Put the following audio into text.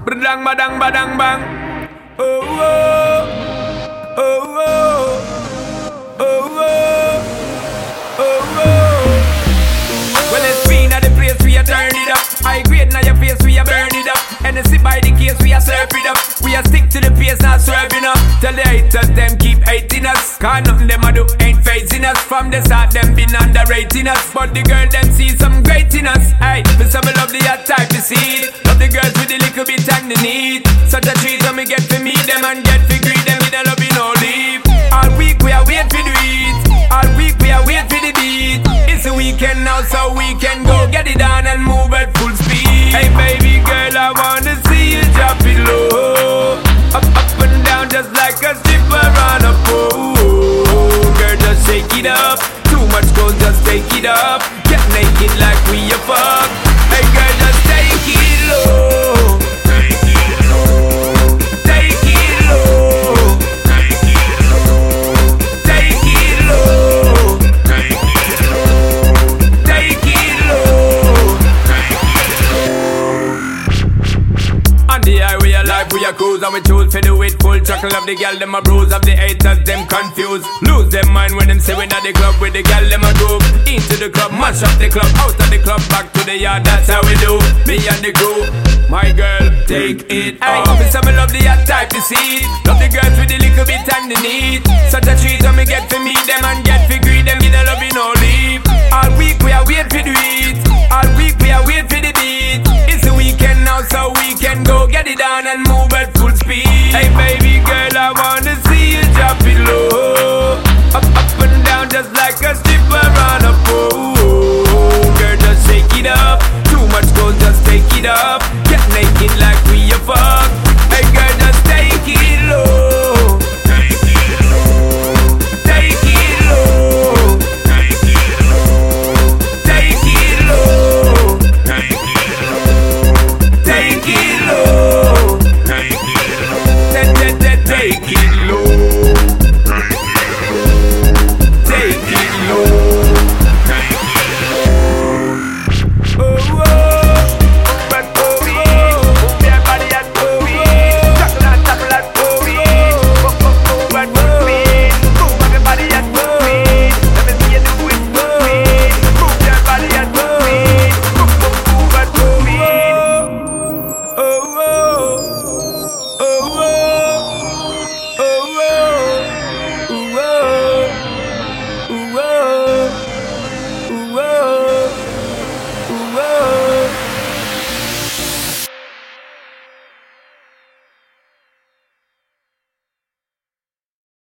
Badang badang badang bang. Oh oh, oh oh, oh oh, oh oh. Well, it's been at the place we are turn it up. I grade now your face we are burn it up. And the sit by the case we are serve it up. We are stick to the pace not swerving up. Tell the haters them keep hating us. Cause nothing them a do ain't facing us. From the start them been underrating us. But the girl them see some great in us. Hey, for some love the hot type to see it. Love the girls with the little bit and the need. Such a treat when me get to meet them and get to greet them with a love no leave. All week we are wait for the it. All week we are wait for the beat. It's a weekend now so we can go get it on and move at full speed. Hey baby girl, I wanna see you drop it low. Up, up and down just like a stripper on a pole. Girl, just shake it up. Too much gold, just take it up. Get naked like we a fuck. Hey girl, just take it low. Take it low. Take it low. Take it low. Take it low. Take it low. Take it low. On the highway of life we are cruise and we choose for the weight full chuckle of the gal them a bruise of the haters them confused. Lose them mind when them say we at the club with the gal them a groove. Into the club, mash up the club, out of the club, back to the yard. That's how we do. Me and the crew, my girl, take it off. It's some love the hot type to see. Love the girls with the little bit and the need. Such a treat when we get to meet them and get to greet them with a love no leave. All week we are wait for the it. All week we are wait for the beat. It's the weekend now so we can go get it on and move at full speed. Hey baby girl, I wanna see you drop it low. Up, up and down just like a stripper on a pole. Girl, just shake it up. Too much gold, just take it up. Get naked like we a fuck. Hey girl, just take it low. Take it low. Take it low. Take it low. Take it low. Take it low. Take it low. Take it low. Take it low. Take it low. Oh oh, but oh oh, move your body and oh oh, chuckle and chuckle and oh oh, but oh move your body and oh let me see you do it oh move your body and oh but oh oh oh oh oh oh. Whoa.